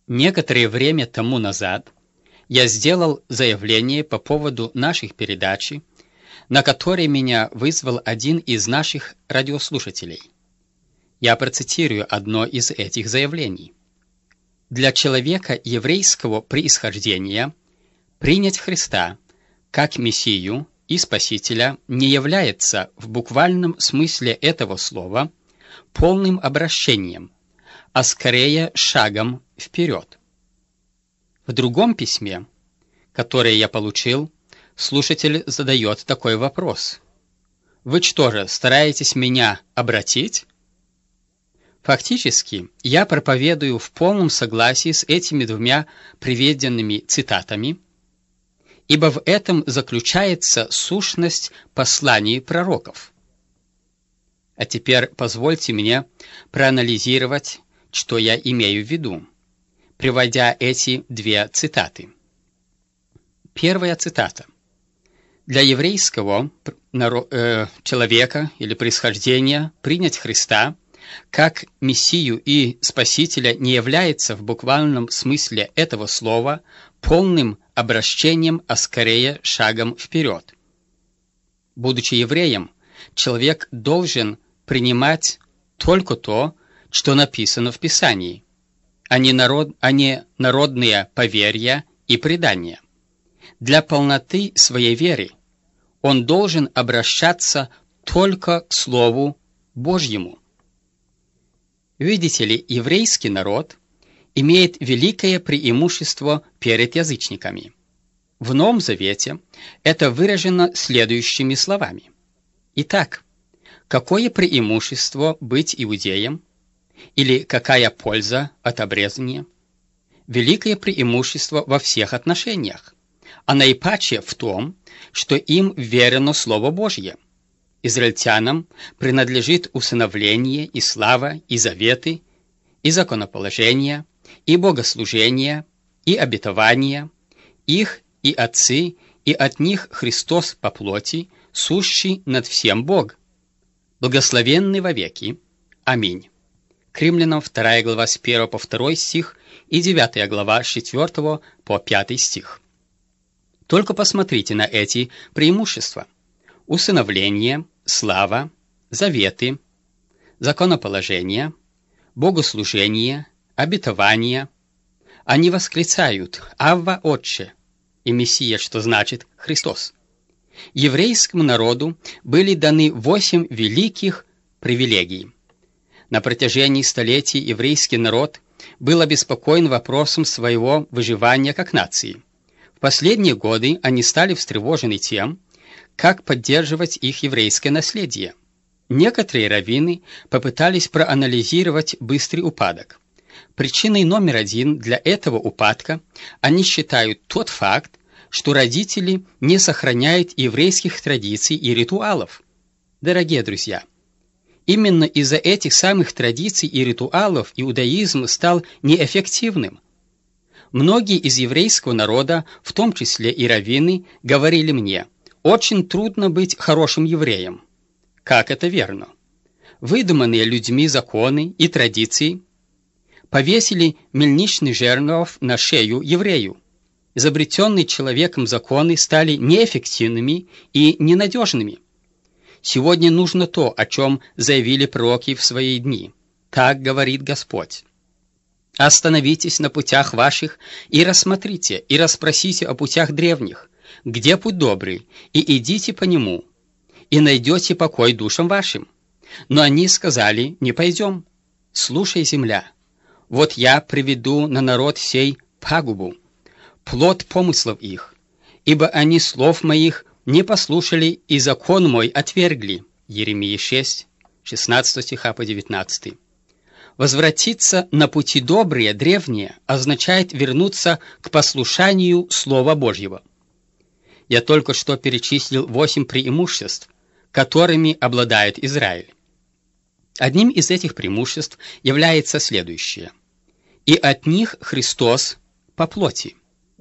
Некоторое время тому назад я сделал заявление по поводу наших передач, на которой меня вызвал один из наших радиослушателей. Я процитирую одно из этих заявлений. Для человека еврейского происхождения принять Христа как Мессию и Спасителя не является в буквальном смысле этого слова полным обращением, а скорее шагом вперед. В другом письме, которое я получил, слушатель задает такой вопрос. «Вы что же, стараетесь меня обратить?» Фактически, я проповедую в полном согласии с этими двумя приведенными цитатами, ибо в этом заключается сущность посланий пророков. А теперь позвольте мне проанализировать, что я имею в виду, приводя эти две цитаты. Первая цитата. Для еврейского человека или происхождения принять Христа как Мессию и Спасителя не является в буквальном смысле этого слова полным обращением, а скорее шагом вперед. Будучи евреем, человек должен принимать только то, что написано в Писании, а не народные поверья и предания. Для полноты своей веры он должен обращаться только к Слову Божьему. Видите ли, еврейский народ имеет великое преимущество перед язычниками. В Новом Завете это выражено следующими словами. Итак, какое преимущество быть иудеем? Или какая польза от обрезания? Великое преимущество во всех отношениях, а наипаче в том, что им верено Слово Божье. Израильтянам принадлежит усыновление и слава, и заветы, и законоположение, и богослужение, и обетование, их и отцы, и от них Христос по плоти, сущий над всем Бог. Благословенный вовеки. Аминь. К Римлянам 2 глава с 1 по 2 стих и 9 глава с 4 по 5 стих. Только посмотрите на эти преимущества. Усыновление, слава, заветы, законоположение, богослужение, обетование. Они восклицают «Авва, Отче!» и Мессия, что значит «Христос». Еврейскому народу были даны 8 великих привилегий. На протяжении столетий еврейский народ был обеспокоен вопросом своего выживания как нации. В последние годы они стали встревожены тем, как поддерживать их еврейское наследие. Некоторые раввины попытались проанализировать быстрый упадок. Причиной номер один для этого упадка они считают тот факт, что родители не сохраняют еврейских традиций и ритуалов. Дорогие друзья, именно из-за этих самых традиций и ритуалов иудаизм стал неэффективным. Многие из еврейского народа, в том числе и раввины, говорили мне: «Очень трудно быть хорошим евреем». Как это верно? Выдуманные людьми законы и традиции повесили мельничный жернов на шею еврею. Изобретенные человеком законы стали неэффективными и ненадежными. Сегодня нужно то, о чем заявили пророки в свои дни. Так говорит Господь. «Остановитесь на путях ваших и рассмотрите, и расспросите о путях древних, где путь добрый, и идите по нему, и найдете покой душам вашим». Но они сказали: «Не пойдем». Слушай, земля, вот я приведу на народ сей пагубу, плод помыслов их, ибо они слов моих не послушали и закон мой отвергли. Иеремия 6, 16 стиха по 19. Возвратиться на пути добрые, древние, означает вернуться к послушанию Слова Божьего. Я только что перечислил 8 преимуществ, которыми обладает Израиль. Одним из этих преимуществ является следующее. «И от них Христос по плоти».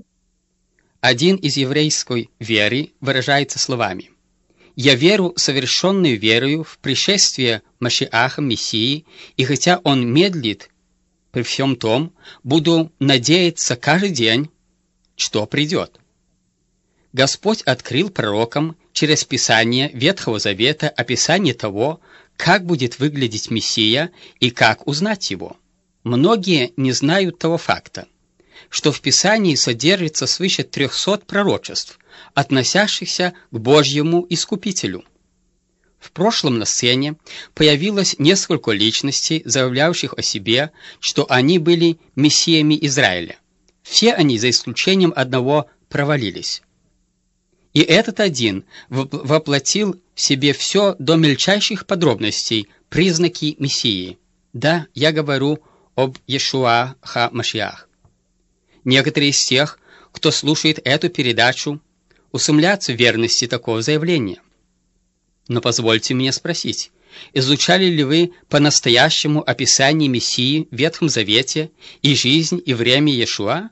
Один из еврейской веры выражается словами: «Я веру совершенную верою в пришествие Машиаха, Мессии, и хотя он медлит, При всем том, буду надеяться каждый день, что придет. Господь открыл пророкам через Писание Ветхого Завета описание того, как будет выглядеть Мессия и как узнать его. Многие не знают того факта, что в Писании содержится свыше 300 пророчеств, относящихся к Божьему Искупителю. В прошлом на сцене появилось несколько личностей, заявлявших о себе, что они были мессиями Израиля. Все они, за исключением одного, провалились. И этот один воплотил в себе все до мельчайших подробностей признаки Мессии. Да, я говорю об Иешуа ха-Машиах. Некоторые из тех, кто слушает эту передачу, усомнятся в верности такого заявления. Но позвольте мне спросить, изучали ли вы по-настоящему описание Мессии в Ветхом Завете и жизнь и время Иешуа?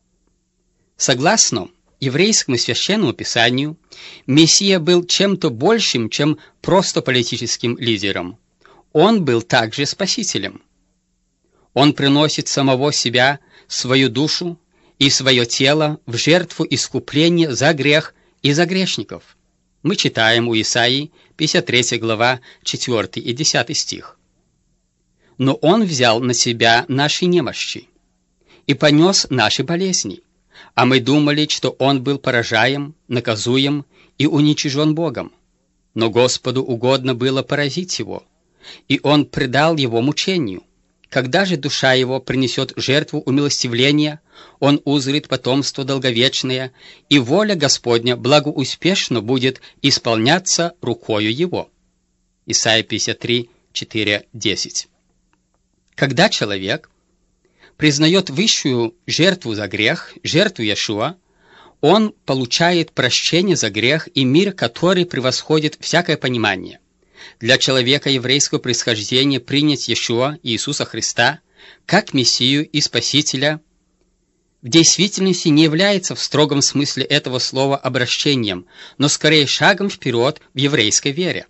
Согласно еврейскому священному писанию, Мессия был чем-то большим, чем просто политическим лидером. Он был также спасителем. Он приносит самого себя, свою душу и свое тело в жертву искупления за грех и за грешников. Мы читаем у Исаии 53 глава 4 и 10 стих. Но Он взял на себя наши немощи и понес наши болезни, а мы думали, что Он был поражаем, наказуем и уничижен Богом. Но Господу угодно было поразить Его, и Он предал Его мучению. Когда же душа Его принесет жертву умилостивления, Он узрит потомство долговечное, и воля Господня благоуспешно будет исполняться рукою Его. Исайя 53, 4, 10. Когда человек признает высшую жертву за грех, жертву Иешуа, он получает прощение за грех и мир, который превосходит всякое понимание. Для человека еврейского происхождения принять Иешуа, Иисуса Христа, как Мессию и Спасителя, в действительности не является в строгом смысле этого слова обращением, но скорее шагом вперед в еврейской вере.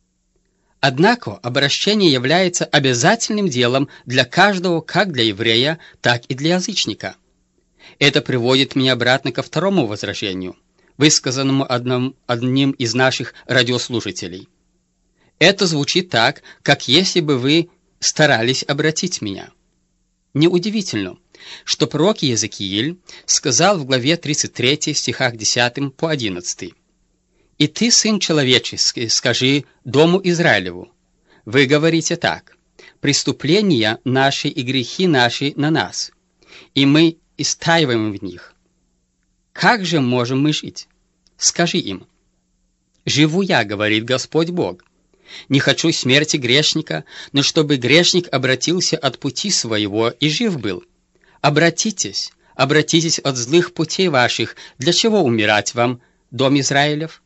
Однако обращение является обязательным делом для каждого, как для еврея, так и для язычника. Это приводит меня обратно ко второму возражению, высказанному одним из наших радиослушателей. Это звучит так, как если бы вы старались обратить меня. Неудивительно, что пророк Иезекииль сказал в главе 33 стихах 10 по 11: «И ты, сын человеческий, скажи дому Израилеву, вы говорите так: преступления наши и грехи наши на нас, и мы истаиваем в них. Как же можем мы жить? Скажи им: живу я, говорит Господь Бог. Не хочу смерти грешника, но чтобы грешник обратился от пути своего и жив был. Обратитесь, обратитесь от злых путей ваших. Для чего умирать вам, дом Израилев?»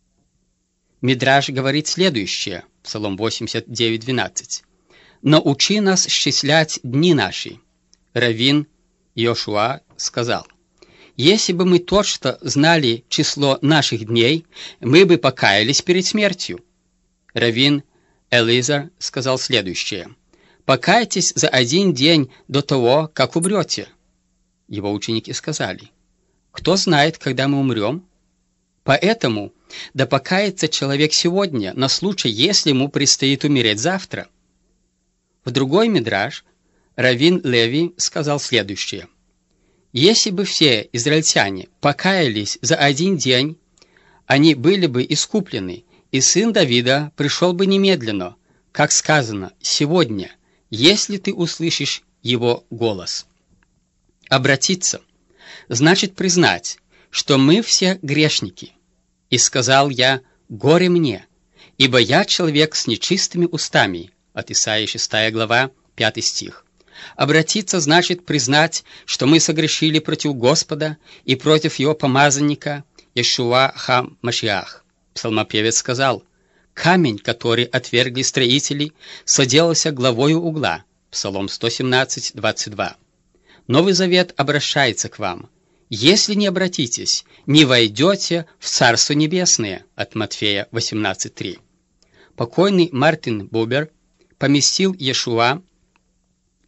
Мидраш говорит следующее, Псалом 89:12. «Научи нас счислять дни наши». Раввин Иошуа сказал: «Если бы мы точно знали число наших дней, мы бы покаялись перед смертью». Раввин Элизар сказал следующее: «Покайтесь за один день до того, как умрете». Его ученики сказали: «Кто знает, когда мы умрем? Поэтому да покается человек сегодня, на случай, если ему предстоит умереть завтра». В другой мидраш раввин Леви сказал следующее: «Если бы все израильтяне покаялись за один день, они были бы искуплены, и сын Давида пришел бы немедленно, как сказано, сегодня, если ты услышишь его голос». Обратиться значит признать, что мы все грешники. «И сказал я: горе мне, ибо я человек с нечистыми устами». От Исаии 6 глава, 5 стих. Обратиться значит признать, что мы согрешили против Господа и против Его помазанника Иешуа ха-Машиах. Псалмопевец сказал: «Камень, который отвергли строители, соделался главою угла». Псалом 117, 22. Новый Завет обращается к вам: «Если не обратитесь, не войдете в Царство Небесное». От Матфея 18:3. Покойный Мартин Бубер поместил Иешуа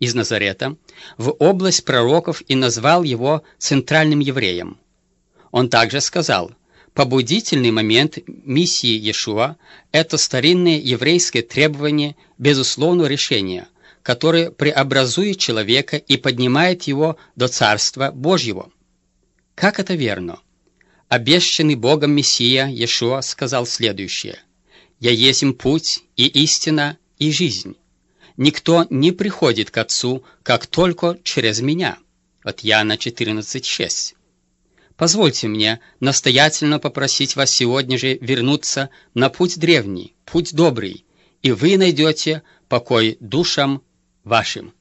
из Назарета в область пророков и назвал его центральным евреем. Он также сказал: побудительный момент миссии Иешуа – это старинное еврейское требование безусловного решения, которое преобразует человека и поднимает его до Царства Божьего. Как это верно? Обещанный Богом Мессия Иешуа сказал следующее: «Я есмь путь и истина и жизнь. Никто не приходит к Отцу, как только через Меня». От Иоанна 14:6. Позвольте мне настоятельно попросить вас сегодня же вернуться на путь древний, путь добрый, и вы найдете покой душам вашим.